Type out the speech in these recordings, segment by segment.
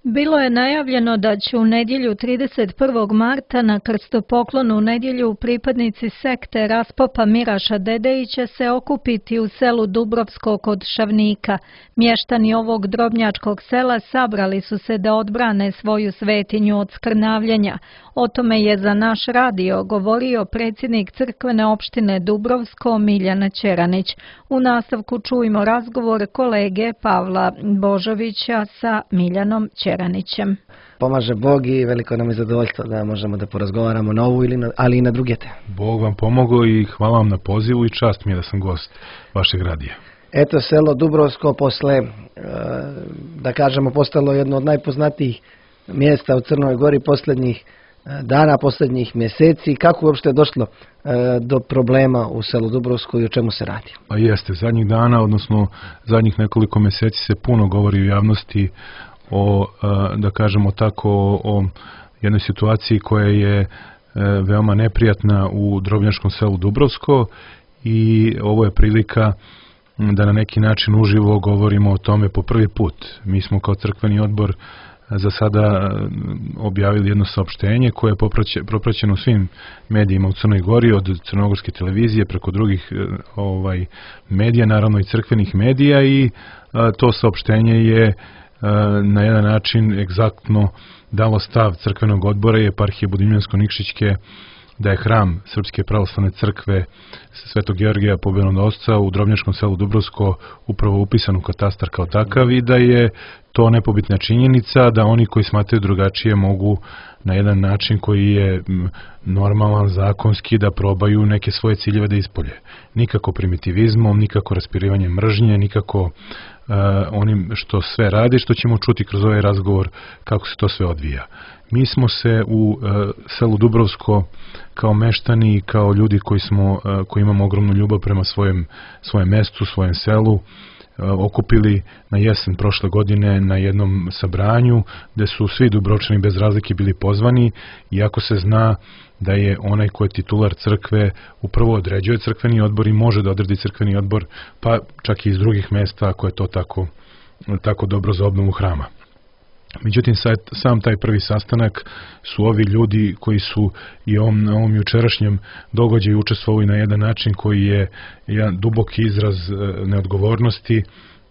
Bilo je najavljeno da će u nedjelju 31. marta na krstopoklonu u nedjelju pripadnici sekte raspopa Miraša Dedejića se okupiti u selu Dubrovsko kod Šavnika. Mještani ovog drobnjačkog sela sabrali su se da odbrane svoju svetinju od skrnavljenja. O tome je za naš radio govorio predsjednik crkvene opštine Dubrovsko Miljan Ćeranić. U nastavku čujmo razgovor kolege Pavla Božovića sa Miljanom Ćeranićem. Pomaže Bog i veliko nam je zadovoljstvo da možemo da porazgovaramo na ovu, ali i na druge teme. Bog vam pomogao i hvala vam na pozivu i čast mi je da sam gost vašeg radija. Eto, selo Dubrovsko posle, da kažemo, postalo jedno od najpoznatijih mjesta u Crnoj Gori posljednjih dana, posljednjih mjeseci. Kako je uopšte došlo do problema u selu Dubrovsko i o čemu se radi? Pa jeste, zadnjih dana, odnosno zadnjih nekoliko mjeseci se puno govori u javnosti o, da kažemo tako, o jednoj situaciji koja je veoma neprijatna u drobnjačkom selu Dubrovsko i ovo je prilika da na neki način uživo govorimo o tome po prvi put. Mi smo kao crkveni odbor za sada objavili jedno saopštenje koje je propraćeno svim medijima u Crnoj Gori, od crnogorske televizije preko drugih medija, naravno i crkvenih medija, i to saopštenje je na jedan način egzaktno dalo stav crkvenog odbora i eparhije Budimljansko-Nikšićke da je hram Srpske pravoslavne crkve Svetog Georgija Pobjedonosca u drobnjačkom selu Dubrovsko upravo upisan u katastar kao takav i da je to nepobitna činjenica, da oni koji smatraju drugačije mogu na jedan način koji je normalan, zakonski, da probaju neke svoje ciljeve da ispolje. Nikako primitivizmom, nikako raspirivanjem mržnje, nikako onim što sve radi, što ćemo čuti kroz ovaj razgovor kako se to sve odvija. Mi smo se u selu Dubrovsko kao meštani i kao ljudi koji imamo ogromnu ljubav prema svojem mestu, svojem selu, okupili na jesen prošle godine na jednom sabranju gde su svi Dubrovčani bez razlike bili pozvani, iako se zna da je onaj ko je titular crkve upravo određuje crkveni odbor i može da odredi crkveni odbor, pa čak i iz drugih mesta ako je to tako dobro za obnovu hrama. Međutim, sam taj prvi sastanak su ovi ljudi koji su i na ovom jučerašnjem događaju učestvovali na jedan način koji je jedan duboki izraz neodgovornosti.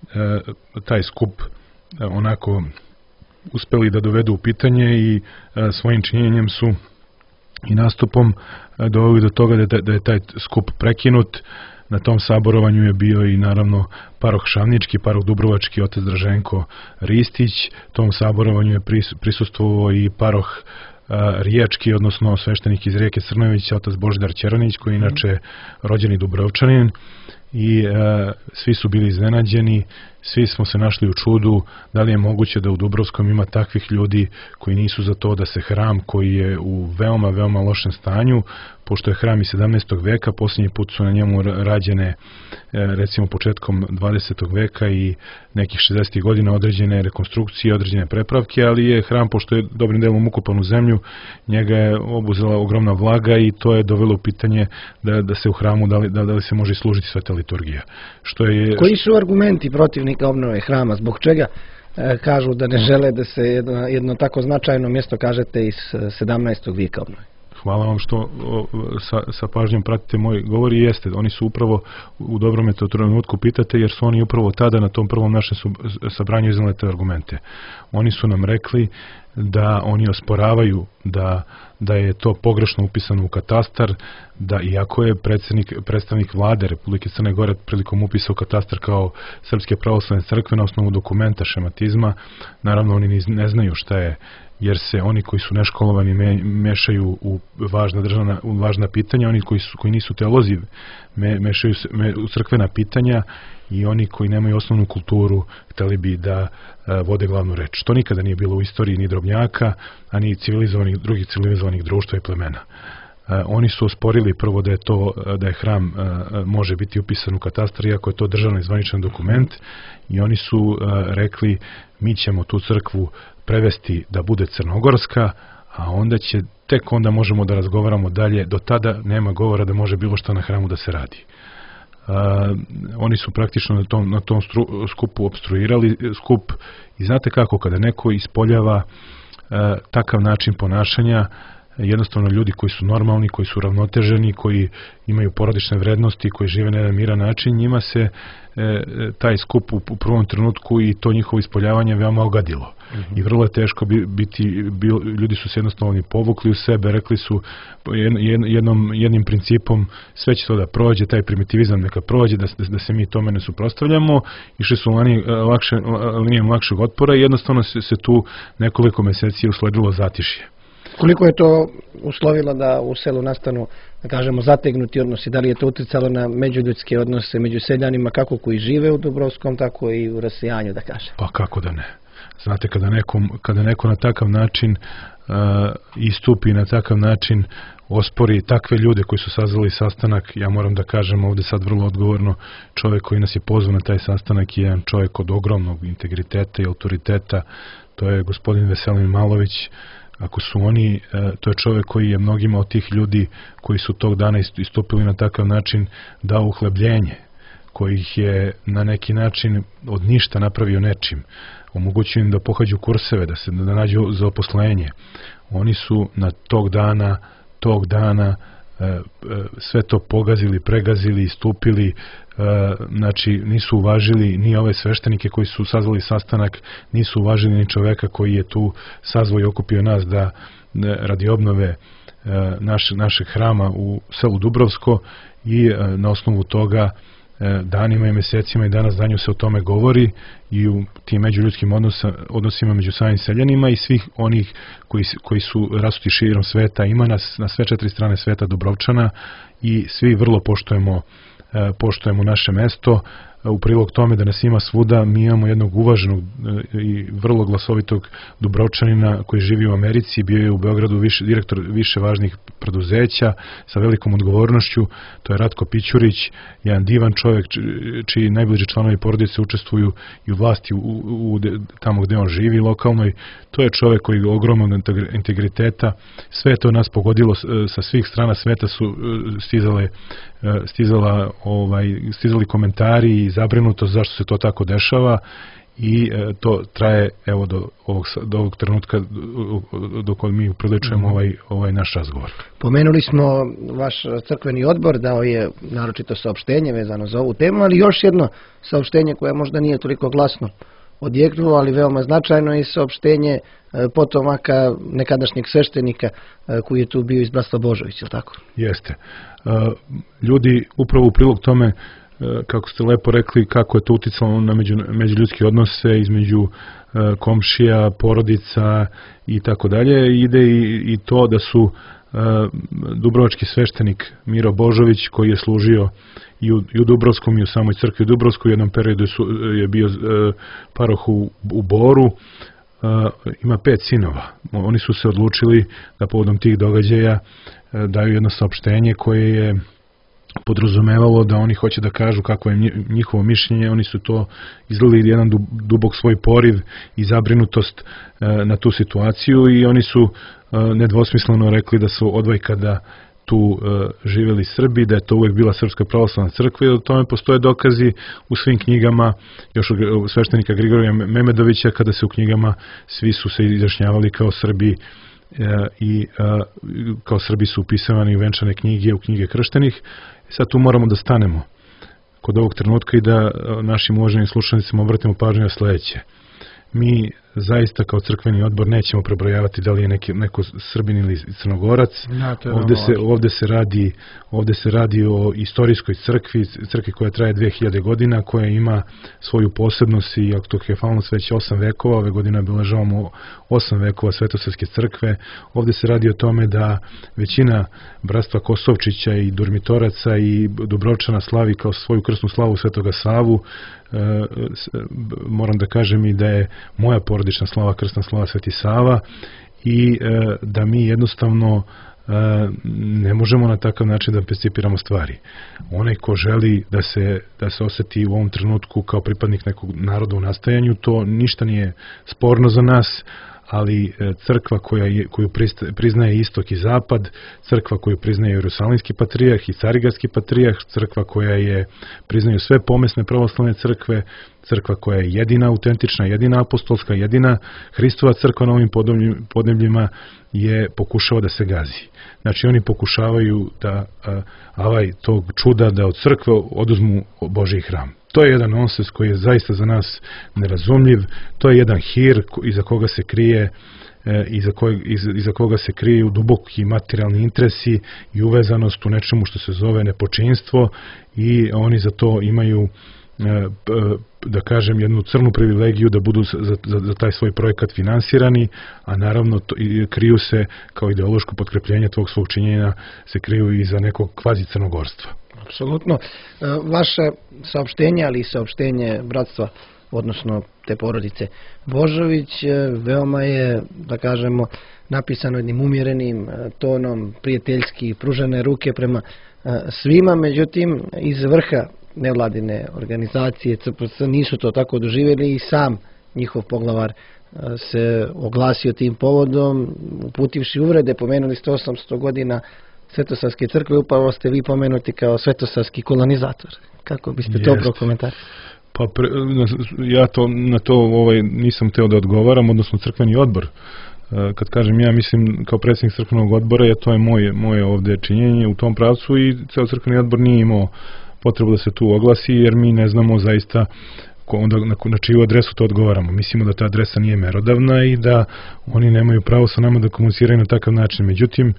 Taj skup onako uspeli da dovedu u pitanje i svojim činjenjem su i nastupom doveli do toga da je taj skup prekinut. Na tom saborovanju je bio i naravno paroh Šavnički, paroh Dubrovački, otac Draženko Ristić. Tom saborovanju je prisustvovao i paroh Rijački, odnosno sveštenik iz Rijeke Crnojevića, otac Božidar Ćeranić, koji je inače rođeni Dubrovčanin. I svi su bili iznenađeni, svi smo se našli u čudu da li je moguće da u Dubrovskom ima takvih ljudi koji nisu za to da se hram koji je u veoma, veoma lošem stanju, pošto je hram iz 17. veka, posljednji put su na njemu rađene recimo početkom 20. veka i nekih 60. godina određene rekonstrukcije, određene prepravke, ali je hram, pošto je dobrim delom ukopan u zemlju, njega je obuzela ogromna vlaga i to je dovelo u pitanje da se u hramu, da li se može služiti sveta liturgija. Koji su argumenti protivnika obnove hrama? Zbog čega kažu da ne žele da se jedno tako značajno mjesto, kažete, iz 17. vijeka obnovi? Hvala vam što sa pažnjom pratite moj govor i jeste. Oni su upravo u dobrome to trenutku pitate, jer su oni upravo tada na tom prvom našem sabranju iznijeli te argumente. Oni su nam rekli da oni osporavaju da je to pogrešno upisano u katastar, da iako je predstavnik vlade Republike Crne Gore prilikom upisa u katastar kao Srpske pravoslavne crkve na osnovu dokumenta šematizma, naravno oni ne znaju šta je, jer se oni koji su neškolovani mešaju u važna pitanja, oni koji nisu teolozi mešaju se u crkvena pitanja i oni koji nemaju osnovnu kulturu hteli bi da vode glavnu reč. To nikada nije bilo u istoriji ni Drobnjaka, a ni drugih civilizovanih društva i plemena. Oni su osporili prvo da je hram može biti upisan u katastar, iako je to državni zvaničan dokument, i oni su rekli mi ćemo tu crkvu prevesti da bude crnogorska, a tek onda možemo da razgovaramo dalje, do tada nema govora da može bilo što na hramu da se radi. Oni su praktično na tom skupu opstruirali skup i znate kako, kada neko ispoljava takav način ponašanja, jednostavno ljudi koji su normalni, koji su ravnoteženi, koji imaju porodične vrednosti, koji žive na jedan miran način, njima se taj skup u prvom trenutku i to njihovo ispoljavanje veoma ogadilo. I vrlo je teško ljudi su se jednostavno povukli u sebe, rekli su jednim principom sve će to da prođe, taj primitivizam neka prođe, da se mi tome ne suprotstavljamo, išli su linijom lakšeg otpora i jednostavno se tu nekoliko meseci usledilo zatišje. Koliko je to uslovilo da u selu nastanu, da kažemo, zategnuti odnosi? Da li je to uticalo na međuljudske odnose među seljanima, kako koji žive u Dubrovskom, tako i u rasijanju, da kažem? Pa kako da ne. Znate, kada neko na takav način istupi, na takav način ospori takve ljude koji su sazvali sastanak, ja moram da kažem ovde sad vrlo odgovorno, čovjek koji nas je pozvao na taj sastanak je jedan čovjek od ogromnog integriteta i autoriteta, to je gospodin Veselin Malović. Ako su oni, to je čovjek koji je mnogima od tih ljudi koji su tog dana istupili na takav način dao uhlebljenje, koji ih je na neki način od ništa napravio nečim, omogućio im da pohađu kurseve, da nađu zaposlenje. Oni su na tog dana sve to pogazili, pregazili, istupili, znači nisu uvažili ni ove sveštenike koji su sazvali sastanak, nisu uvažili ni čoveka koji je tu sazvao i okupio nas da radi obnove našeg hrama u selu Dubrovsko i na osnovu toga danima i mesecima i danas danju se o tome govori i u tim međuljudskim odnosima među samim seljanima i svih onih koji su rasuti širom sveta. Ima nas na sve 4 strane sveta Dubrovčana i svi vrlo poštujemo naše mesto. U prilog tome da nas ima svuda, mi imamo jednog uvaženog i vrlo glasovitog Dubrovčanina koji živi u Americi, bio je u Beogradu direktor više važnih preduzeća sa velikom odgovornošću, to je Ratko Pićurić, jedan divan čovjek čiji najbliži članovi porodice učestvuju i u vlasti tamo gde on živi lokalnoj. To je čovjek koji je ogromnog integriteta, sve to nas pogodilo, sa svih strana sveta su stizali komentari i zabrinutost zašto se to tako dešava i to traje evo do ovog trenutka dok mi priličujemo ovaj naš razgovor. Pomenuli smo vaš crkveni odbor, dao je naročito saopštenje vezano za ovu temu, ali još jedno saopštenje koje možda nije toliko glasno odjeknulo, ali veoma značajno je saopštenje potomaka nekadašnjeg sveštenika koji je tu bio iz Bratstva Božović, je li tako? Jeste. Ljudi upravo u prilog tome, kako ste lepo rekli, kako je to uticalo na međuljudske odnose između komšija, porodica i tako dalje, ide i to da su dubrovački sveštenik Miro Božović, koji je služio i u Dubrovskom i u samoj crkvi u Dubrovsku, u jednom periodu je bio paroh u Boru, ima 5 sinova. Oni su se odlučili da povodom tih događaja daju jedno saopštenje koje je podrazumevalo da oni hoće da kažu kako je njihovo mišljenje. Oni su to izlili jedan dubok svoj poriv i zabrinutost na tu situaciju i oni su nedvosmisleno rekli da su odvojkada tu živjeli Srbi, da je to uvek bila Srpska pravoslavna crkva i da o tome postoje dokazi u svim knjigama, još od sveštenika Grigorija Memedovića, kada se u knjigama svi su se izjašnjavali kao Srbi i kao Srbi su upisavani u venčane knjige, u knjige krštenih. Sad tu moramo da stanemo kod ovog trenutka i da našim uvaženim slušalnicima obratimo pažnju na sledeće. Mi zaista kao crkveni odbor nećemo prebrojavati da li je neko Srbin ili Crnogorac. Ovde se radi o istorijskoj crkvi koja traje 2000 godina, koja ima svoju posebnost i autokefalnost već 8 vekova. Ove godine obeležavamo 8 vekova Svetosavske crkve. Ovde se radi o tome da većina bratstva Kosovčića i Durmitoraca i Dubrovčana slavi kao svoju krsnu slavu Svetoga Savu. Moram da kažem i da je moja porodična slava krsna slava Sveti Sava i da mi jednostavno ne možemo na takav način da percipiramo stvari. Onaj ko želi da se oseti u ovom trenutku kao pripadnik nekog naroda u nastajanju, to ništa nije sporno za nas, ali crkva koju priznaje istok i zapad, crkva koju priznaje Jerusalimski patrijarh i Carigradski patrijarh, crkva koja priznaju sve pomesne pravoslavne crkve, crkva koja je jedina autentična, jedina apostolska, jedina Hristova crkva na ovim podnebljima pokušava da se gazi. Znači oni pokušavaju da tog čuda da od crkve oduzmu Božji hram. To je jedan nonsens koji je zaista za nas nerazumljiv, to je jedan hir iza koga se krije iza koga se kriju duboki materijalni interesi i uvezanost u nečemu što se zove nepočinstvo i oni za to imaju, da kažem, jednu crnu privilegiju da budu za taj svoj projekat finansirani, a naravno kriju se kao ideološko potkrepljenje tog svog činjenja, se kriju i za nekog kvazi crnogorstva. Apsolutno. Vaše saopštenje, ali i saopštenje bratstva, odnosno te porodice Božović, veoma je, da kažemo, napisano jednim umjerenim tonom, prijateljski pružene ruke prema svima, međutim iz vrha nevladine organizacije CPC nisu to tako doživjeli i sam njihov poglavar se oglasio tim povodom, uputivši uvrede, pomenuli ste 800 godina Svetosavske crkve, upravo ste vi pomenuti kao svetosavski kolonizator. Kako biste to prokomentarisali? Pa ja na to nisam teo da odgovaram, odnosno crkveni odbor. Kad kažem ja, mislim kao predsjednik crkvenog odbora, to je moje ovdje činjenje u tom pravcu i ceo crkveni odbor nije imao potrebu da se tu oglasi, jer mi ne znamo zaista onda na čiju adresu to odgovaramo. Mislimo da ta adresa nije merodavna i da oni nemaju pravo sa nama da komuniciraju na takav način. Međutim,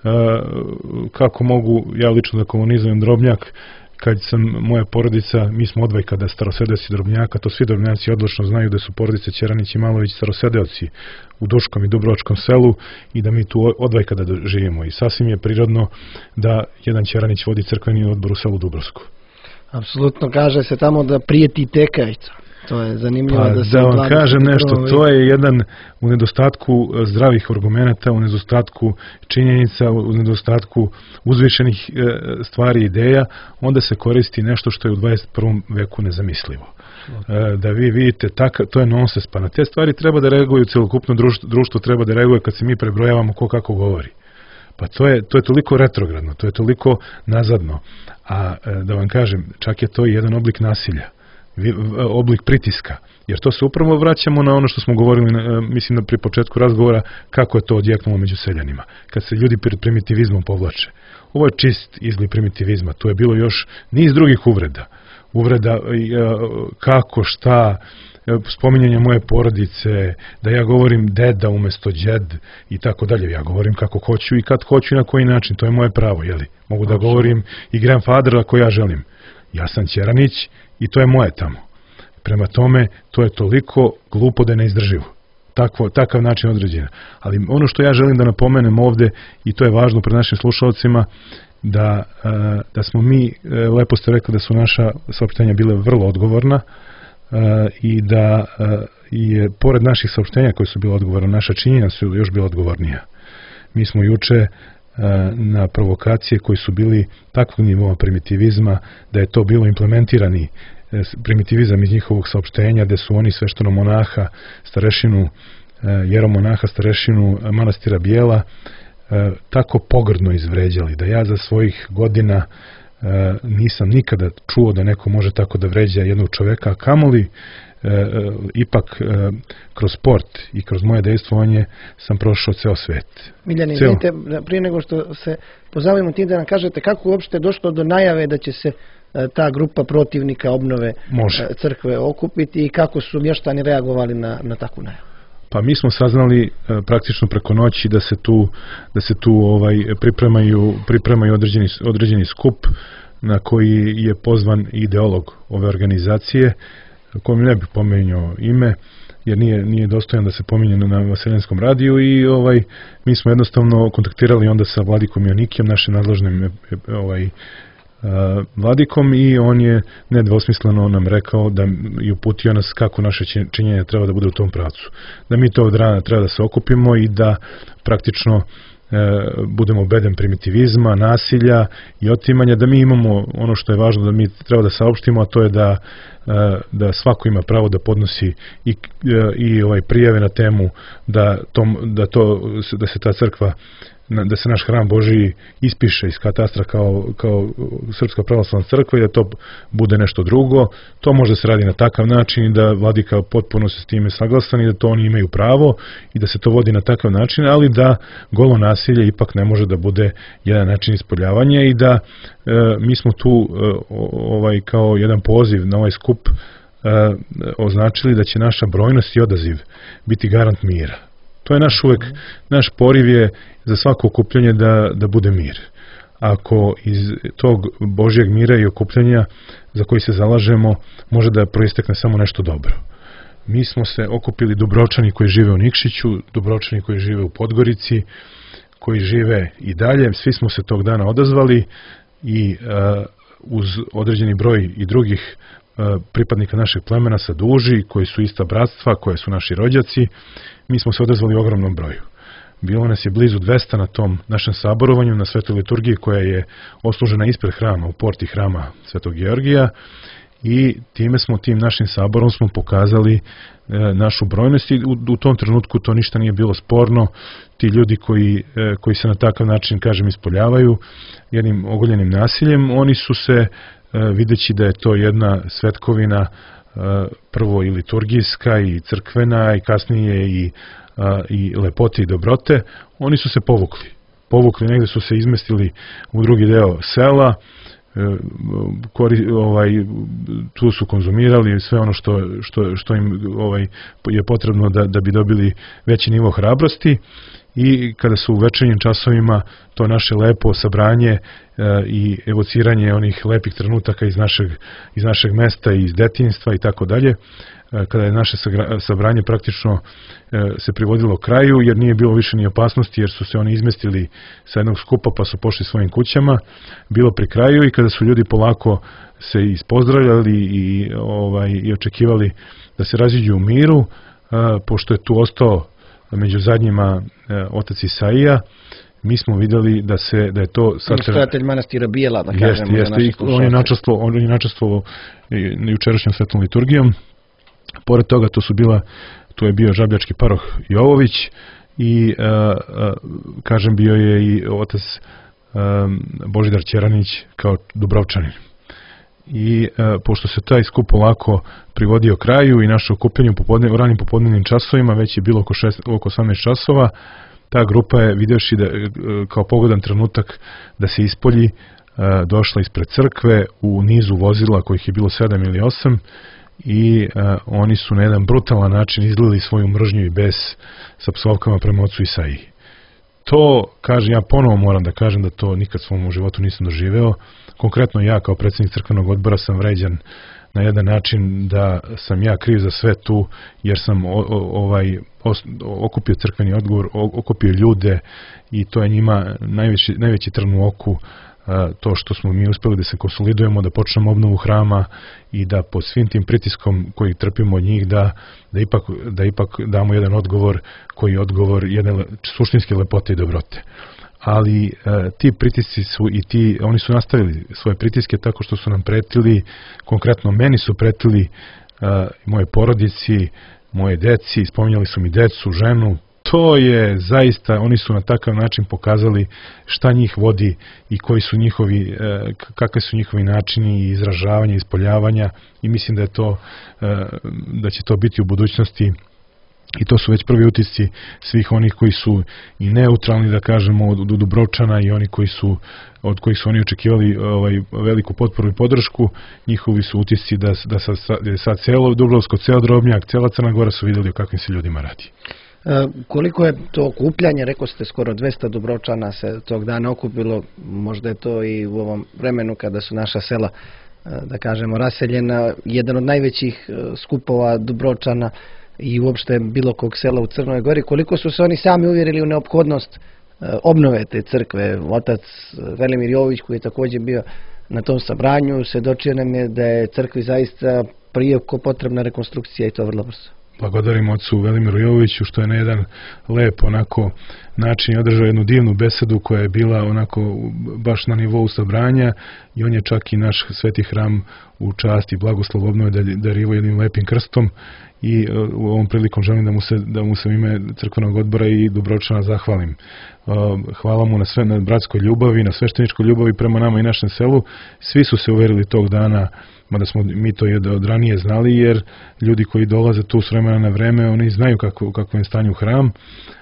kako mogu ja lično da komunizujem Drobnjak kad sam moja porodica, mi smo odvajka da starosedeoci Drobnjaka, to svi Drobnjaci odlično znaju da su porodice Ćeranić i Malović starosedeoci u Duškom i Dubrovačkom selu i da mi tu odvajka da živimo i sasvim je prirodno da jedan Ćeranić vodi crkveni odbor u selu Dubrovsku. Apsolutno, kaže se tamo da prijeti tekajica. To je zanimljivo da vam kažem nešto, to je jedan u nedostatku zdravih argumenata, u nedostatku činjenica, u nedostatku uzvišenih stvari i ideja, onda se koristi nešto što je u 21. veku nezamislivo. Da vi vidite, to je nonsens, pa na te stvari treba da reaguju, celokupno društvo treba da reaguje kad se mi prebrojavamo ko kako govori. Pa to je toliko retrogradno, to je toliko nazadno, a da vam kažem, čak je to i jedan oblik nasilja, oblik pritiska, jer to se upravo vraćamo na ono što smo govorili, mislim pri početku razgovora, kako je to odjeknulo među seljanima, kad se ljudi pred primitivizmom povlače. Ovo je čist izgled primitivizma, tu je bilo još niz drugih uvreda, kako, šta, spominjanje moje porodice, da ja govorim deda umjesto džed i tako dalje. Ja govorim kako hoću i kad hoću i na koji način, to je moje pravo, jeli? Mogu da govorim i grandfather ako ja želim. Ja sam Ćeranić i to je moje tamo. Prema tome, to je toliko glupo da je neizdrživo. Takav način određenja. Ali ono što ja želim da napomenem ovde, i to je važno pred našim slušalcima, da smo mi, lepo ste rekli da su naša saopštenja bile vrlo odgovorna, i da je pored naših saopštenja koje su bile odgovorne, naša činjenja su još bila odgovornija. Mi smo juče na provokacije koji su bili takvog nivoa primitivizma, da je to bilo implementirani primitivizam iz njihovog saopštenja, gde su oni sveštenomonaha, starešinu, jeromonaha, starešinu manastira Bijela, tako pogrdno izvređali, da ja za svojih godina nisam nikada čuo da neko može tako da vređa jednog čoveka, a kamoli ipak kroz sport i kroz moje dejstvovanje sam prošao ceo svet. Miljani, vidite, prije nego što se pozavimo tim da nam kažete kako uopšte je došlo do najave da će se ta grupa protivnika obnove crkve okupiti i kako su mještani reagovali na takvu najavu? Pa mi smo saznali praktično preko noći da se tu pripremaju određeni skup na koji je pozvan ideolog ove organizacije, kojem ne bih pomenuo ime, jer nije dostojan da se pominje na Vaseljenskom radiju i mi smo jednostavno kontaktirali onda sa Vladikom Jonikijem, našim nadležnim vladikom, i on je nedvosmisleno nam rekao i uputio nas kako naše činjenje treba da bude u tom pravcu. Da mi to od rana treba da se okupimo i da praktično budemo bedem primitivizma, nasilja i otimanja, da mi imamo ono što je važno da mi treba da saopštimo, a to je da svako ima pravo da podnosi i prijave na temu da se ta crkva, da se naš hram Božiji ispiše iz katastra kao Srpska pravoslavna crkva i da to bude nešto drugo. To može da se radi na takav način i da vladika potpuno se s time saglasan i da to oni imaju pravo i da se to vodi na takav način, ali da golo nasilje ipak ne može da bude jedan način ispoljavanja i da mi smo tu kao jedan poziv na ovaj skup označili da će naša brojnost i odaziv biti garant mira. To je naš poriv je za svako okupljanje da bude mir. Ako iz tog Božjeg mira i okupljanja za koji se zalažemo može da proistekne samo nešto dobro. Mi smo se okupili Dubrovčani koji žive u Nikšiću, Dubrovčani koji žive u Podgorici, koji žive i dalje. Svi smo se tog dana odazvali i uz određeni broj i drugih pripadnika našeg plemena sa Duži, koji su ista bratstva, koje su naši rođaci, mi smo se odazvali u ogromnom broju. Bilo nas je blizu 200 na tom našem saborovanju, na Svetoj liturgiji koja je oslužena ispred hrama, u porti hrama Svetog Georgija, i tim našim saborom smo pokazali našu brojnost i u tom trenutku to ništa nije bilo sporno. Ti ljudi koji se na takav način, kažem, ispoljavaju jednim ogoljenim nasiljem, oni su se, videći da je to jedna svetkovina, prvo i liturgijska i crkvena i kasnije i lepote i dobrote, oni su se povukli, negde su se izmestili u drugi deo sela, tu su konzumirali sve ono što im je potrebno da bi dobili veći nivo hrabrosti, i kada su u večernjim časovima to naše lepo sabranje i evociranje onih lepih trenutaka iz našeg mesta i iz detinjstva i tako dalje, kada je naše sabranje praktično se privodilo kraju, jer nije bilo više ni opasnosti, jer su se oni izmestili sa jednog skupa pa su pošli svojim kućama, bilo pri kraju, i kada su ljudi polako se ispozdravljali i očekivali da se raziđu u miru, pošto je tu ostao među zadnjima otac Isaija, mi smo videli da je to stojatelj manastira Bijela, da kažemo. Jeste, on je načestvovao jučerašnjom svetnom liturgijom. Pored toga tu je bio žabljački paroh Jovović i kažem bio je i otac Božidar Ćeranić kao Dubrovčanin. I pošto se taj skup polako privodio kraju i naše okupljanje u ranim popodnevnim časovima, već je bilo oko 18 časova, ta grupa je, vidjevši kao pogodan trenutak da se ispolji, došla ispred crkve u nizu vozila kojih je bilo 7 ili 8, i oni su na jedan brutalan način izlili svoju mržnju i bes sa psovkama prema ocu Isaiji. To, kažem, ja ponovo moram da kažem da to nikad svom u životu nisam doživeo. Konkretno ja kao predsjednik crkvenog odbora sam vređan na jedan način da sam ja kriv za sve tu, jer sam okupio crkveni odgovor, okupio ljude, i to je njima najveći trn u oku, to što smo mi uspeli da se konsolidujemo, da počnemo obnovu hrama i da pod svim tim pritiskom koji trpimo od njih da ipak damo jedan odgovor koji je odgovor jedne suštinske lepote i dobrote. Ali ti pritisci oni su nastavili svoje pritiske tako što su nam pretili, konkretno meni su pretili, moje porodici, moje deci, spominjali su mi decu, ženu. To je zaista, oni su na takav način pokazali šta njih vodi i kakve su njihovi načini izražavanja, ispoljavanja, i mislim da će to biti u budućnosti, i to su već prvi utisci svih onih koji su i neutralni, da kažemo, od Dubrovčana, i oni od kojih su oni očekivali veliku potporu i podršku. Njihovi su utisci da sad celo Dubrovsko, ceo Drobnjak, cela Crna Gora su vidjeli o kakvim se ljudima radi. Koliko je to okupljanje, rekao ste skoro 200 Dubrovčana se tog dana okupilo, možda je to i u ovom vremenu kada su naša sela, da kažemo, raseljena, jedan od najvećih skupova Dubrovčana i uopšte bilo kog sela u Crnoj Gori. Koliko su se oni sami uvjerili u neophodnost obnove te crkve? Otac Velimir Jovović, koji je također bio na tom sabranju, svedočio nam je da je crkvi zaista prijeko potrebna rekonstrukcija, i to vrlo brzo. Blagodarim ocu Velimiru Jovoviću što je na jedan lep, onako način je održao jednu divnu besedu koja je bila onako baš na nivou sabranja i on je čak i naš sveti hram u čast i blagoslov obnove darivao jednim lepim krstom i u ovom prilikom želim da mu se u ime crkvenog odbora i Dubrovčana zahvalim. Hvala mu na bratskoj ljubavi, na svešteničkoj ljubavi prema nama i našem selu. Svi su se uverili tog dana, mada smo mi to od ranije znali, jer ljudi koji dolaze tu s vremena na vreme, oni znaju kako je stanje u hram.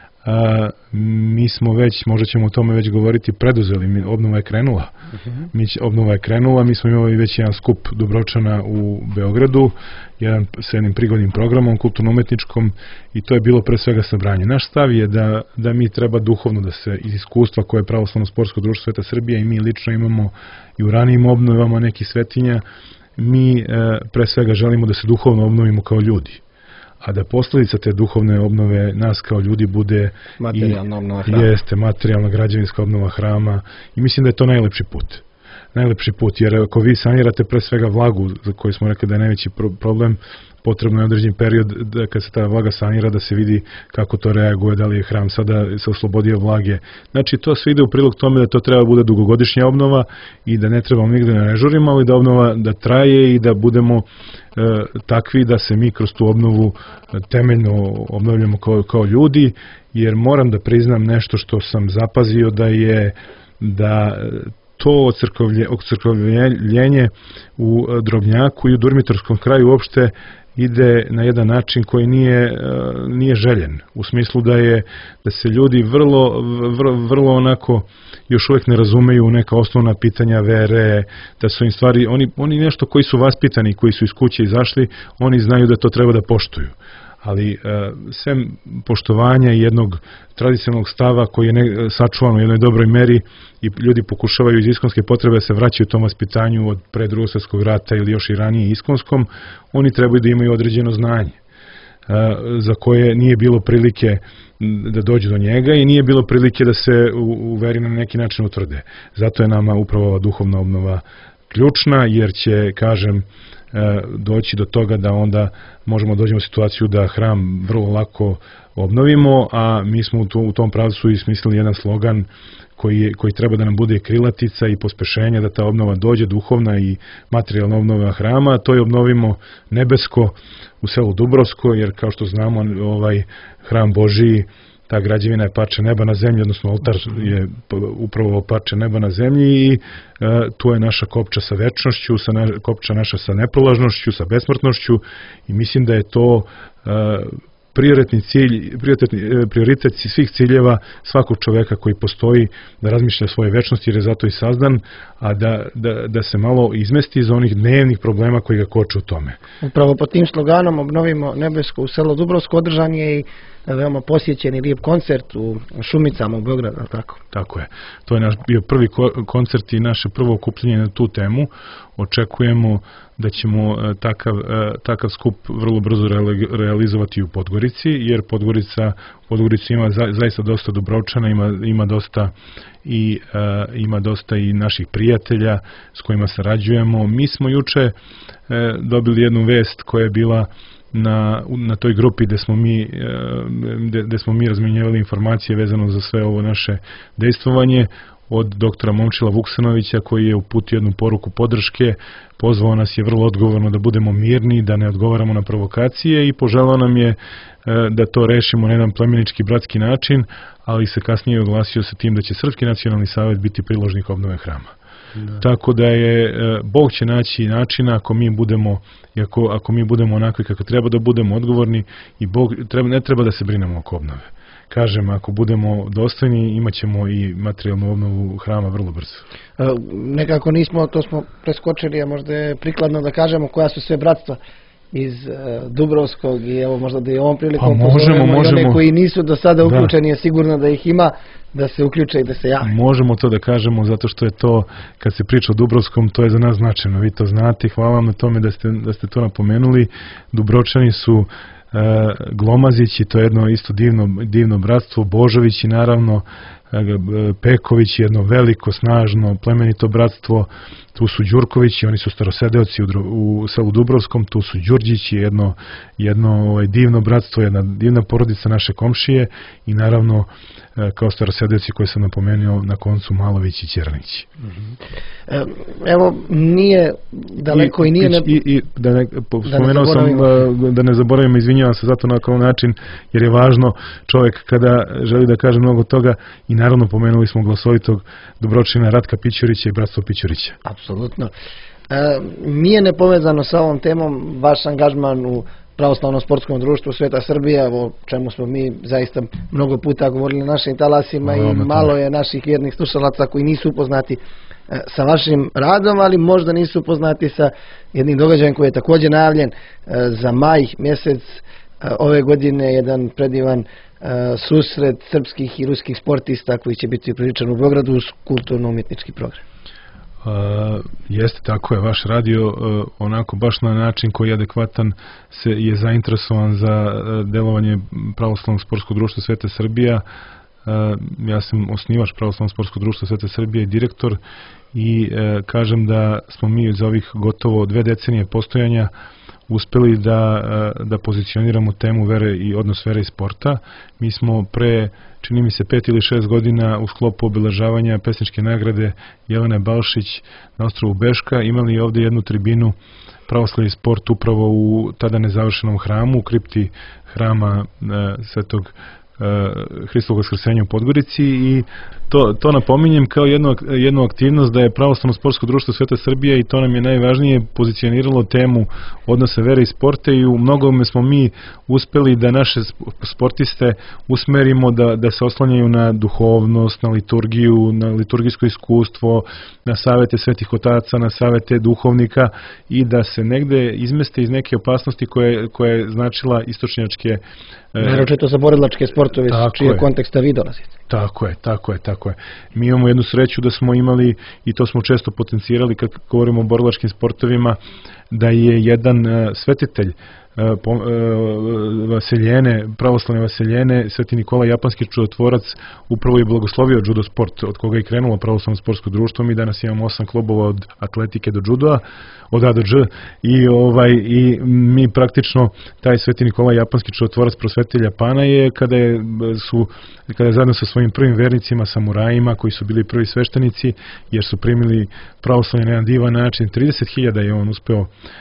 Mi smo već, možda ćemo o tome već govoriti, preduzeli, obnova je krenula. Obnova je krenula, mi smo imali već jedan skup Dubrovčana u Beogradu, s jednim prigodnim programom, kulturno-umetničkom, i to je bilo pre svega sabranje. Naš stav je da mi treba duhovno da se iz iskustva koje je Pravoslavno sportsko društvo Sveta Srbija i mi lično imamo i u ranijim obnovama nekih svetinja, mi pre svega želimo da se duhovno obnovimo kao ljudi, a da posljedica te duhovne obnove nas kao ljudi bude materijalna obnova hrama. Jeste, materijalna građevinska obnova hrama, i mislim da je to najlepši put. Najlepši put, jer ako vi sanirate pre svega vlagu, za koju smo rekli da je najveći problem, potrebno je određen period da kad se ta vlaga sanira da se vidi kako to reaguje, da li je hram sada se oslobodio vlage. Znači to sve ide u prilog tome da to treba bude dugogodišnja obnova i da ne trebamo nigde ne žurimo, ali da obnova da traje i da budemo takvi da se mi kroz tu obnovu temeljno obnovljamo kao ljudi, jer moram da priznam nešto što sam zapazio da to ocrkovljenje u Drobnjaku i u Durmitorskom kraju uopšte ide na jedan način koji nije željen. U smislu da se ljudi vrlo onako još uvijek ne razumeju neka osnovna pitanja vere, da su im stvari, oni nešto koji su vaspitani, koji su iz kuće izašli, oni znaju da to treba da poštuju. Ali sem poštovanja i jednog tradicionalnog stava koji je sačuvan u jednoj dobroj meri i ljudi pokušavaju iz iskonske potrebe da se vraćaju tom vaspitanju od pre Drugog svjetskog rata ili još i ranije iskonskom, oni trebaju da imaju određeno znanje za koje nije bilo prilike da dođu do njega i nije bilo prilike da se u veri na neki način utvrde. Zato je nama upravo ova duhovna obnova ključna, jer će, kažem, doći do toga da onda možemo dođemo u situaciju da hram vrlo lako obnovimo, a mi smo u tom pravcu i smislili jedan slogan koji treba da nam bude krilatica i pospešenje da ta obnova dođe, duhovna i materijalna obnova hrama, to je obnovimo nebesko u selu Dubrovsko, jer kao što znamo ovaj hram Božiji, ta građevina je parče neba na zemlji, odnosno oltar je upravo parče neba na zemlji i tu je naša kopča sa večnošću, kopča naša sa neprolažnošću, sa besmrtnošću, i mislim da je to prioritet svih ciljeva svakog čoveka koji postoji, da razmišlja o svojoj večnosti, jer je zato i sazdan, a da se malo izmesti iz onih dnevnih problema koji ga koče u tome. Upravo pod tim sloganom obnovimo nebesko u selo Dubrovsko održan je i veoma posjećeni lijep koncert u Šumicama u Beogradu, tako? Tako je. To je bio prvi koncert i naše prvo okupljenje na tu temu. Očekujemo da ćemo takav skup vrlo brzo realizovati u Podgorici, jer Podgorica ima zaista dosta Dubrovčana, ima dosta i naših prijatelja s kojima sarađujemo. Mi smo juče dobili jednu vest koja je bila na toj grupi gde smo mi razmjenjivali informacije vezano za sve ovo naše dejstvovanje, od doktora Momčila Vuksanovića, koji je uputio jednu poruku podrške, pozvao nas je vrlo odgovorno da budemo mirni, da ne odgovaramo na provokacije, i poželao nam je da to rešimo na jedan plemenički, bratski način, ali se kasnije oglasio sa tim da će Srpski nacionalni savet biti priložnik obnove hrama. Tako da Bog će naći načina ako mi budemo onakvi kako treba da budemo odgovorni, i ne treba da se brinemo oko obnove. Kažem, ako budemo dostojni, imat ćemo i materijalnu obnovu hrama vrlo brzo. Nekako nismo, to smo preskočili, a možda je prikladno da kažemo koja su sve bratstva iz Dubrovskog, i evo možda da je ovom prilikom pozovemo i one koji nisu do sada uključeni, je sigurno da ih ima, da se uključe i da se jave. Možemo to da kažemo, zato što je to, kad se priča o Dubrovskom, to je za nas značajno, vi to znate, hvala vam na tome da ste to napomenuli. Dubrovčani su Glomazići, to je jedno isto divno bratstvo, Božovići naravno, Peković, jedno veliko, snažno, plemenito bratstvo, tu su Đurkovići, oni su starosedeoci u selu Dubrovskom, tu su Đurđići, jedno divno bratstvo, jedna divna porodica naše komšije i naravno kao starosedeoci koje sam napomenuo na koncu Malović i Ćernić. Evo, nije daleko i nije... Da ne zaboravimo, izvinjavam se zato na kao način, jer je važno čovjek kada želi da kaže mnogo toga i naravno pomenuli smo glasovitog Dubrovčina Ratka Pićurića i bratstvo Pićurića. Apsolutno. Nije nepovezano sa ovom temom vaš angažman u Pravoslavnom sportskom društvu Sveta Srbija, o čemu smo mi zaista mnogo puta govorili na našim talasima i malo je naših vjernih slušalaca koji nisu upoznati sa vašim radom, ali možda nisu upoznati sa jednim događajem koji je također najavljen za maj mjesec ove godine, jedan predivan susret srpskih i ruskih sportista koji će biti upriličan u Beogradu uz kulturno-umjetnički program. Jeste, tako je, vaš radio onako baš na način koji je adekvatan je zainteresovan za delovanje Pravoslavnog sportskog društva Sveta Srbija. Ja sam osnivač Pravoslavnog sportskog društva Sveta Srbija i direktor i kažem da smo mi za ovih gotovo 2 decenije postojanja uspeli da pozicioniramo temu vere i odnos vere i sporta. Mi smo pre, čini mi se, 5 ili 6 godina u sklopu obeležavanja pesničke nagrade Jelene Balšić na ostrvu Beška imali ovdje jednu tribinu Pravoslavni sport upravo u tada nezavršenom hramu, u kripti hrama Svetog Hristovog Vaskrsenja u Podgorici i to napominjem kao jednu aktivnost da je Pravoslavno sportsko društvo Sveta Srbija i to nam je najvažnije pozicioniralo temu odnose vere i sporta i u mnogome smo mi uspeli da naše sportiste usmerimo da se oslanjaju na duhovnost, na liturgiju, na liturgijsko iskustvo, na savete svetih otaca, na savete duhovnika i da se negde izmeste iz neke opasnosti koje je značila istočnjačke naročito za borilačke sportove, čije konteksta vi dolazite. Tako je. Mi imamo jednu sreću da smo imali, i to smo često potencirali kad govorimo o borilačkim sportovima, da je jedan svetitelj Vaseljene, pravoslavne Vaseljene, Sveti Nikola Japanski čudotvorac, upravo je blagoslovio judo sport, od koga je krenulo Pravoslavno sportsko društvo. Mi danas imamo 8 klubova od atletike do judoa, od A do Dž, i mi praktično taj Sveti Nikola Japanski čudotvorac prosvetitelj Japana je kada je zajedno sa svojim prvim vernicima, samurajima, koji su bili prvi sveštenici, jer su primili pravoslavlje na jedan divan način, 30.000 je on uspeo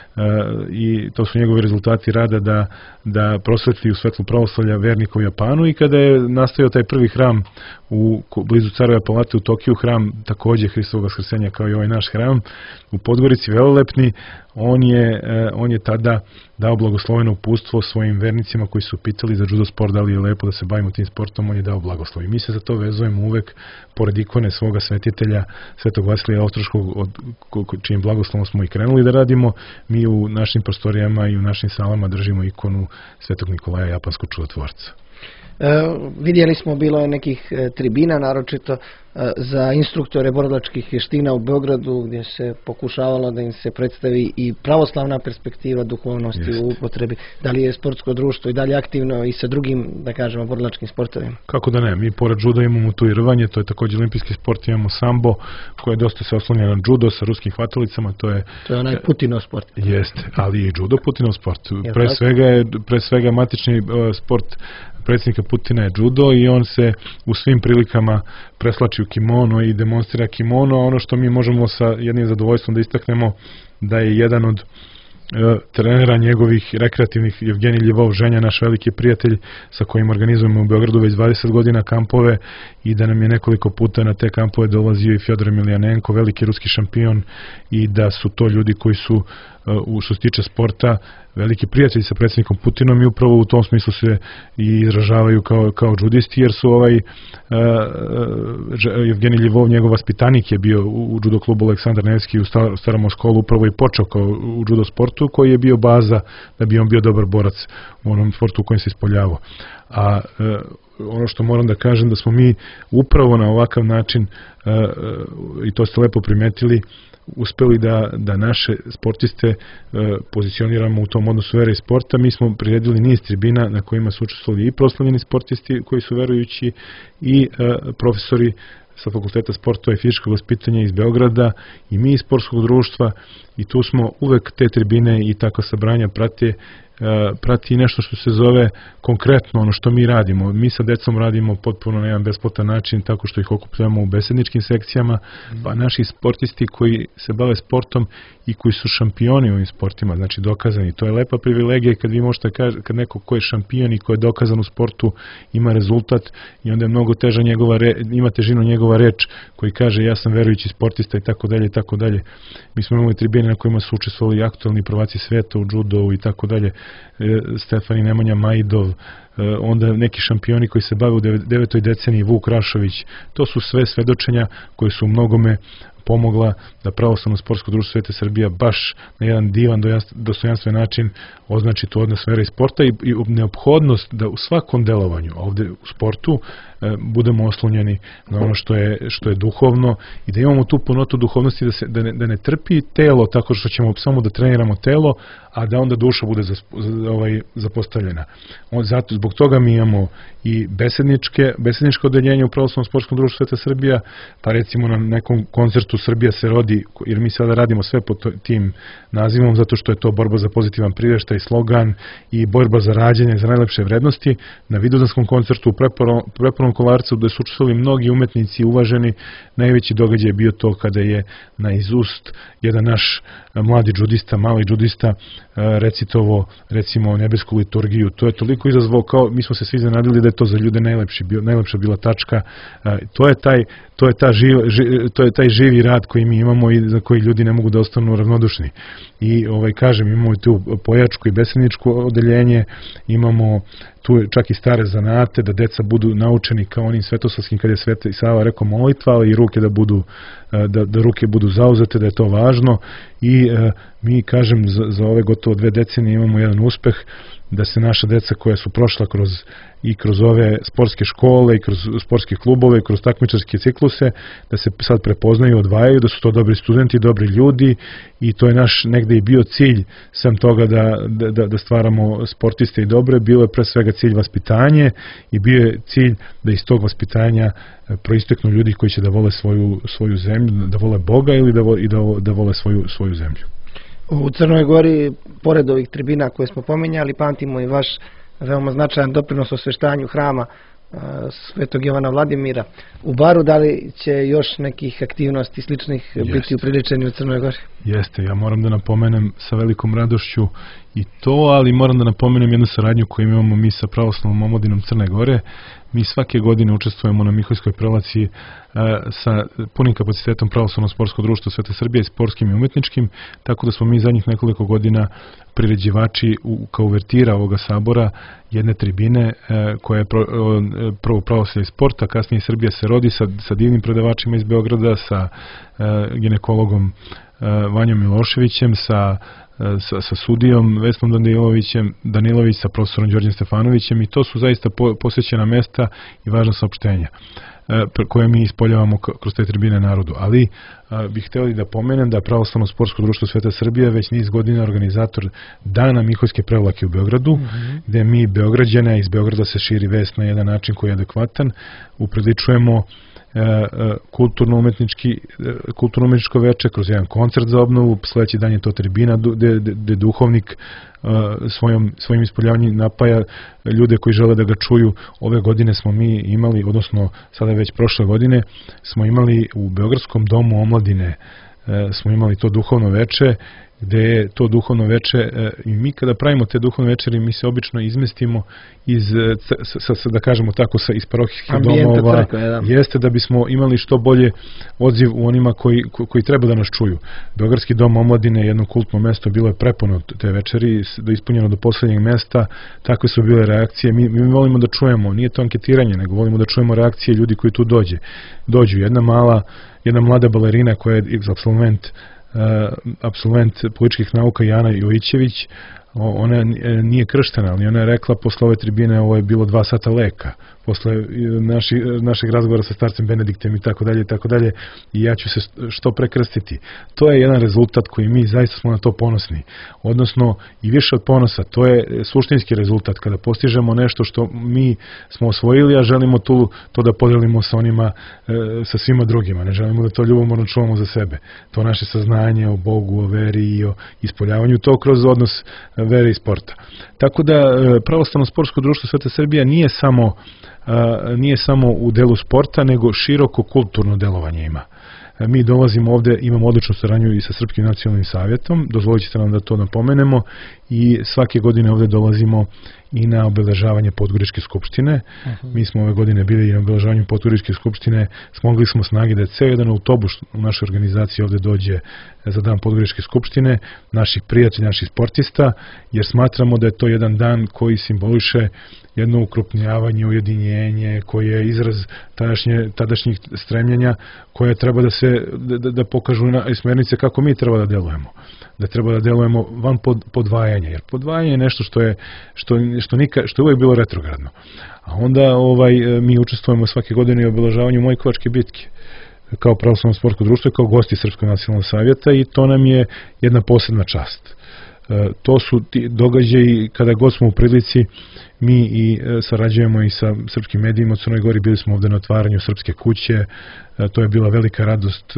i to su njegovi rezultati rada da prosvetli u svetlu pravoslavlja vernika u Japanu. I kada je nastao taj prvi hram blizu Carove palate u Tokiju, hram takođe Hristovog Vaskrsenja kao i ovaj naš hram u Podgorici, velelepni, on je tada dao blagosloveno uputstvo svojim vernicima koji su pitali za judo sport, da li je lepo da se bavimo tim sportom, on je dao blagoslov. I mi se za to vezujemo uvek pored ikone svoga svetitelja Svetog Vasilija Ostroškog, čijim blagoslovom smo i krenuli da radimo. Mi u našim prostorijama i u našim salama držimo ikonu Svetog Nikolaja Japanskog čudotvorca. Vidjeli smo, bilo je nekih tribina, naročito za instruktore borilačkih vještina u Beogradu, gdje se pokušavalo da im se predstavi i pravoslavna perspektiva duhovnosti u upotrebi. Da li je sportsko društvo i dalje aktivno i sa drugim, da kažemo, borilačkim sportovima? Kako da ne, mi pored juda imamo tu i rvanje, to je također olimpijski sport, imamo sambo, koje je dosta se oslanja na judo sa ruskim hvatalicama, to je onaj Putinov sport. Jeste, ali i judo Putinov sport. Pre svega matični sport predsjednika Putina je judo i on se u svim prilikama preslači u kimono i demonstrira kimono. Ono što mi možemo sa jednim zadovoljstvom da istaknemo, da je jedan od trenera njegovih rekreativnih, Evgenij Ljivov, ženja, naš veliki prijatelj sa kojim organizujemo u Beogradu već 20 godina kampove, i da nam je nekoliko puta na te kampove dolazio i Fjodor Emelijanenko, veliki ruski šampion, i da su to ljudi koji su što se tiče sporta veliki prijatelji sa predsjednikom Putinom i upravo u tom smislu se i izražavaju kao judisti, jer su Evgenij Ljivov, njegov vaspitanik, je bio u judo klubu Aleksandar Nevski u Starom školu, upravo i počeo kao u judo sportu, koji je bio baza da bi on bio dobar borac u onom sportu u kojem se ispoljavao. A ono što moram da kažem da smo mi upravo na ovakav način, i to ste lepo primetili, uspeli da naše sportiste pozicioniramo u tom odnosu vere i sporta. Mi smo priredili niz tribina na kojima su učestvovali i proslavljeni sportisti koji su verujući i profesori sa Fakulteta sportova i fizičkog vaspitanja iz Beograda i mi iz sportskog društva, i tu smo uvek te tribine i takva sabranja prati nešto što se zove konkretno ono što mi radimo. Mi sa decom radimo potpuno na jedan besplatan način tako što ih okupljamo u besedničkim sekcijama, pa naši sportisti koji se bave sportom i koji su šampioni u ovim sportima, znači dokazani. To je lepa privilegija kad vi možete kad neko ko je šampion i ko je dokazan u sportu ima rezultat i onda je mnogo teža ima težinu njegova reč koji kaže ja sam verujući sportista i tako dalje i tako dalje. Mi smo imali tribine na kojima su učestvovali aktualni prvaci sveta u judovu i tako dalje, Stefani Nemanja Majdov, onda neki šampioni koji se bave u 9. deceniji, Vuk Rašović. To su sve svedočenja koje su u mnogome pomogla da Pravoslavno sportsko društvo Svete Srbija baš na jedan divan, dostojanstven način označi tu odnos vere i sporta i neophodnost da u svakom delovanju ovde u sportu budemo oslonjeni na ono što je duhovno i da imamo tu punotu duhovnosti da ne trpi telo tako što ćemo samo da treniramo telo, a da onda duša bude zapostavljena. Zbog toga mi imamo i besedničko odeljenje u Pravoslavnom sportskom društvu Sveta Srbija, pa recimo na nekom koncertu Srbija se rodi, jer mi sada radimo sve pod tim nazivom, zato što je to borba za pozitivan priraštaj, slogan i borba za rađanje, za najlepše vrednosti. Na Vidovdanskom koncertu u Prepornom Kolarcu, gde su učestvovali mnogi umetnici uvaženi, najveći događaj je bio to kada je na izust jedan naš mladi džudista, mali džudista, recitovao recimo nebesku liturgiju. To je toliko izazvao kao, mi smo se svi zanadili da je to za ljude najlepša bila tačka. To je taj živi rad koji mi imamo i za koji ljudi ne mogu da ostanu ravnodušni. I kažem, imamo i tu pojačko i besedničko odeljenje, imamo tu čak i stare zanate, da deca budu naučeni kao onim svetosavskim, kad je Sveti Sava rekao molitva, ali i ruke da ruke budu zauzete, da je to važno. I mi, kažem, za ove gotovo 2 decenije imamo jedan uspeh da se naša deca koja su prošla kroz ove sportske škole i kroz sportske klubove, kroz takmičarske cikluse, da se sad prepoznaju, odvajaju, da su to dobri studenti, dobri ljudi i to je naš negde i bio cilj sem toga da stvaramo sportiste i dobre, bilo je pre svega cilj vaspitanje i bio je cilj da iz tog vaspitanja proisteknu ljudi koji će da vole svoju zemlju, da vole Boga ili da vole svoju zemlju. U Crnoj Gori, pored ovih tribina koje smo pominjali, pamtimo i vaš veoma značajan doprinos osveštanju hrama Svetog Jovana Vladimira u Baru. Da li će još nekih aktivnosti sličnih biti upriličeni u Crnoj Gori? Jeste, ja moram da napomenem sa velikom radošću i to, ali moram da napomenem jednu saradnju koju imamo mi sa Pravoslavnom omladinom Crne Gore. Mi svake godine učestvujemo na Miholjskoj prelaciji sa punim kapacitetom Pravoslavno sportsko društvo Svete Srbije, sportskim i umetničkim, tako da smo mi zadnjih nekoliko godina priređivači kao uvertira ovoga sabora jedne tribine koja je prvo pravoslavlje i sporta, kasnije Srbija se rodi sa divnim predavačima iz Beograda, sa ginekologom Vanjom Miloševićem, sa sudijom Vesnom Danilović, sa profesorom Đorđem Stefanovićem i to su zaista posvećena mesta i važna saopštenja koje mi ispoljavamo kroz te tribine narodu. Ali bih htjeli da pomenem da Pravoslavno sportsko društvo Sveta Srbija već niz godina organizator Dana Miholjske prevlake u Beogradu, gde mi Beograđane, iz Beograda se širi vest na jedan način koji je adekvatan, upriličujemo kulturno-umetničko veče kroz jedan koncert za obnovu, sledeći dan je to tribina gde duhovnik svojim ispoljavanjem napaja ljude koji žele da ga čuju. Ove godine smo mi imali, odnosno sada već prošle godine, smo imali u Beogradskom domu omladine smo imali to duhovno veče, gde je to duhovno veče i mi kada pravimo te duhovne večeri mi se obično izmestimo da kažemo tako iz parohijskih domova, jeste da bismo imali što bolje odziv u onima koji treba da nas čuju. Beogradski dom omladine je jedno kultno mesto, bilo je prepuno te večeri, ispunjeno do poslednjeg mesta, takve su bile reakcije. Mi volimo da čujemo, nije to anketiranje, nego volimo da čujemo reakcije ljudi koji tu dođu. Jedna mlada balerina koja je absolvent političkih nauka, Jana Jovićević, ona nije krštena, ali ona je rekla posle ove tribine ovo je bilo 2 sata leka, posle našeg razgovora sa starcem Benediktem i tako dalje, i ja ću se što pre krstiti. To je jedan rezultat koji mi zaista smo na to ponosni, odnosno i više od ponosa, to je suštinski rezultat kada postižemo nešto što mi smo osvojili, a želimo to da podelimo sa onima, sa svima drugima, ne želimo da to ljubomorno čuvamo za sebe. To naše saznanje o Bogu, o veri i o ispoljavanju, to kroz odnos vere i sporta. Tako da Pravoslavno sportsko društvo Sveta Srbija nije samo u delu sporta, nego široko kulturno delovanje ima. Mi dolazimo ovde, imamo odličnu saradnju i sa Srpskim nacionalnim savjetom, dozvolit ćete nam da to napomenemo, i svake godine ovde dolazimo i na obeležavanje Podgoričke skupštine. Mi smo ove godine bili i na obeležavanju Podgoričke skupštine, smogli smo snage da ceo jedan autobus u našoj organizaciji ovde dođe za dan Podgoričke skupštine, naših prijatelja, naših sportista, jer smatramo da je to jedan dan koji simboliše jedno ukrupnjavanje, ujedinjenje, koje je izraz tadašnjih stremljenja, koje treba da pokažu smernice kako mi treba da delujemo. Da treba da delujemo van podvajanja, jer podvajanje je nešto što je uvijek bilo retrogradno. A onda mi učestvujemo svake godine u obeležavanju Mojkovačke bitke kao Pravoslavno sportsko društvo i kao gosti Srpskog nacionalnog savjeta, i to nam je jedna posebna čast. To su ti događaji kada god smo u prilici, mi i sarađujemo i sa srpskim medijima u Crnoj Gori, bili smo ovde na otvaranju Srpske kuće, to je bila velika radost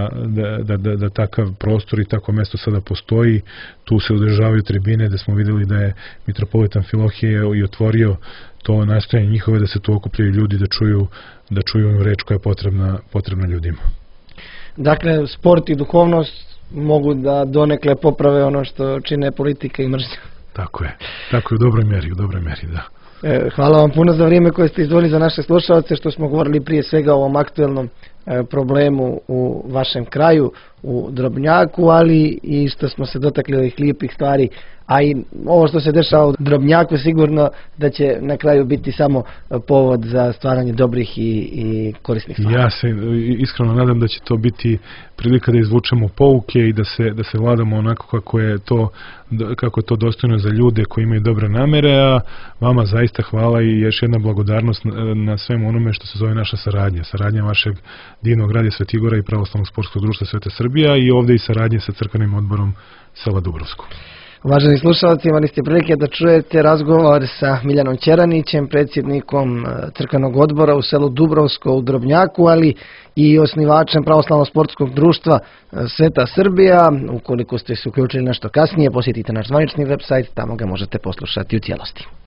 da takav prostor i tako mesto sada postoji, tu se održavaju tribine, da smo videli da je mitropolit Amfilohije i otvorio to nastojanje njihove da se tu okupljaju ljudi, da čuju reč koja je potrebna ljudima. Dakle, sport i duhovnost mogu da donekle poprave ono što čine politika i mržnja. Tako je, u dobroj meri, da. Hvala vam puno za vrijeme koje ste izdvojili za naše slušalce, što smo govorili prije svega o ovom aktuelnom problemu u vašem kraju, u Drobnjaku, ali i što smo se dotakli ovih lijepih stvari, a i ovo što se dešava u Drobnjaku sigurno da će na kraju biti samo povod za stvaranje dobrih i korisnih stvari. Ja se iskreno nadam da će to biti prilika da izvučemo pouke i da se vladamo onako kako je to dostojno za ljude koji imaju dobre namere, a vama zaista hvala i još jedna blagodarnost na svemu onome što se zove naša saradnja vašeg divnog radija Svetigora i Pravoslavnog sportskog društva Sveta Srbija, i ovde i saradnje sa crkvenim odborom sela Dubrovsko. Uvaženi slušalci, imali ste prilike da čujete razgovor sa Miljanom Ćeranićem, predsjednikom crkvenog odbora u selu Dubrovsko u Drobnjaku, ali i osnivačem Pravoslavnog sportskog društva Sveta Srbija. Ukoliko ste se uključili nešto kasnije, posjetite naš zvanični website, tamo ga možete poslušati u cijelosti.